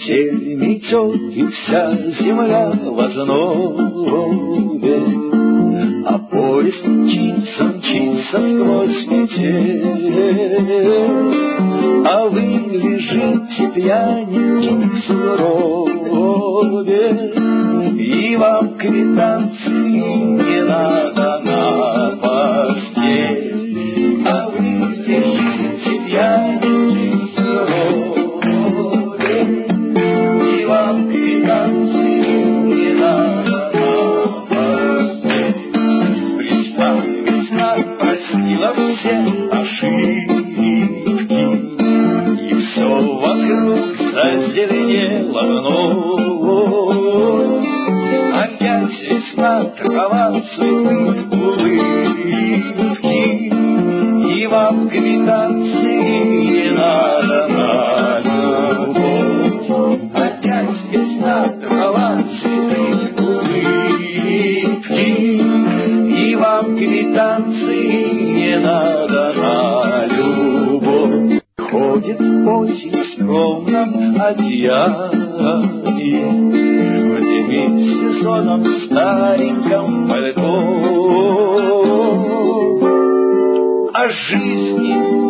Метель метет, и вся земля в ознобе, а поезд мчится, мчится сквозь метель. А вы лежите пьяненьким в сугробе, и вам квитанции не надо на постель. А вы лежите пьяненьким в сугробе, и вам квитанции не надо на постель. Весна, весна простила все ошибки, и все вокруг зазеленело вновь. Опять весна, трава, цветы, улыбки, и вам квитанции не надо на любовь. Опять весна, трава, цветы, улыбки, и вам квитанции не надо на любовь. Ходит осень в скромном одеянии, в демисезонном стареньком пальто. А жизни